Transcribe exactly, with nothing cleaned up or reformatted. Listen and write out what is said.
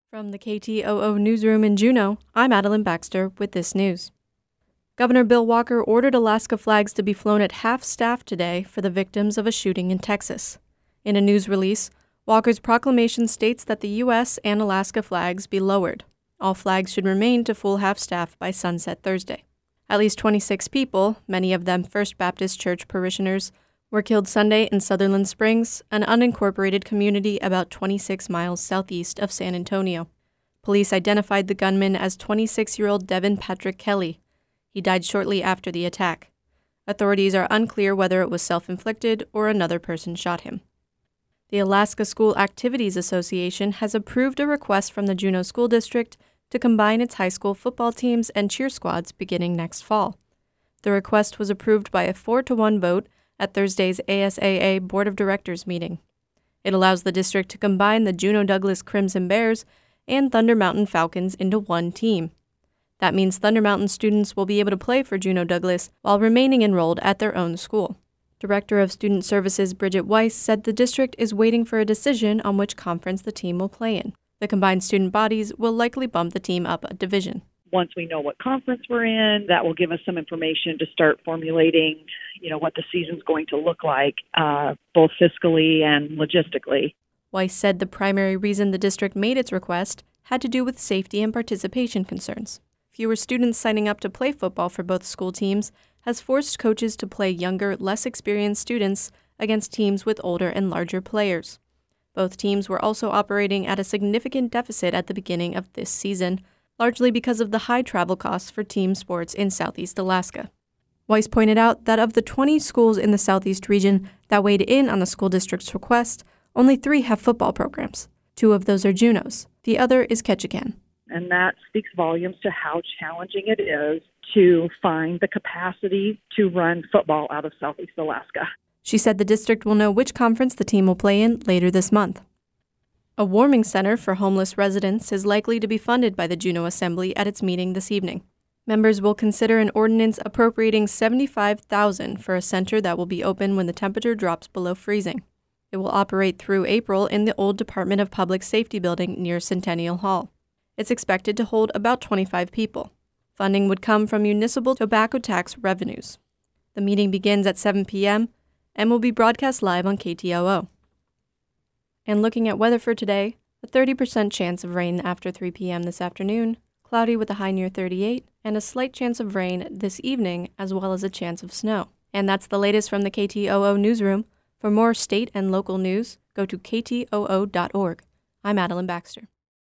From the K T O O newsroom in Juneau, I'm Adeline Baxter with this news. Governor Bill Walker ordered Alaska flags to be flown at half-staff today for the victims of a shooting in Texas. In a news release, Walker's proclamation states that the U S and Alaska flags be lowered. All flags should remain to full half-staff by sunset Thursday. At least twenty-six people, many of them First Baptist Church parishioners, were killed Sunday in Sutherland Springs, an unincorporated community about twenty-six miles southeast of San Antonio. Police identified the gunman as twenty-six-year-old Devin Patrick Kelly. He died shortly after the attack. Authorities are unclear whether it was self-inflicted or another person shot him. The Alaska School Activities Association has approved a request from the Juneau School District to combine its high school football teams and cheer squads beginning next fall. The request was approved by a four to one vote at Thursday's A S A A Board of Directors meeting. It allows the district to combine the Juneau Douglas Crimson Bears and Thunder Mountain Falcons into one team. That means Thunder Mountain students will be able to play for Juneau Douglas while remaining enrolled at their own school. Director of Student Services Bridget Weiss said the district is waiting for a decision on which conference the team will play in. The combined student bodies will likely bump the team up a division. Once we know what conference we're in, that will give us some information to start formulating, you know, what the season's going to look like, uh, both fiscally and logistically. Weiss said the primary reason the district made its request had to do with safety and participation concerns. Fewer students signing up to play football for both school teams has forced coaches to play younger, less experienced students against teams with older and larger players. Both teams were also operating at a significant deficit at the beginning of this season, largely because of the high travel costs for team sports in Southeast Alaska. Weiss pointed out that of the twenty schools in the Southeast region that weighed in on the school district's request, only three have football programs. Two of those are Juneau's. The other is Ketchikan. And that speaks volumes to how challenging it is to find the capacity to run football out of Southeast Alaska. She said the district will know which conference the team will play in later this month. A warming center for homeless residents is likely to be funded by the Juneau Assembly at its meeting this evening. Members will consider an ordinance appropriating seventy-five thousand dollars for a center that will be open when the temperature drops below freezing. It will operate through April in the old Department of Public Safety building near Centennial Hall. It's expected to hold about twenty-five people. Funding would come from municipal tobacco tax revenues. The meeting begins at seven p.m. and will be broadcast live on K T O O. And looking at weather for today, a thirty percent chance of rain after three p.m. this afternoon, cloudy with a high near thirty-eight, and a slight chance of rain this evening as well as a chance of snow. And that's the latest from the K T O O newsroom. For more state and local news, go to K T O O dot org. I'm Adeline Baxter.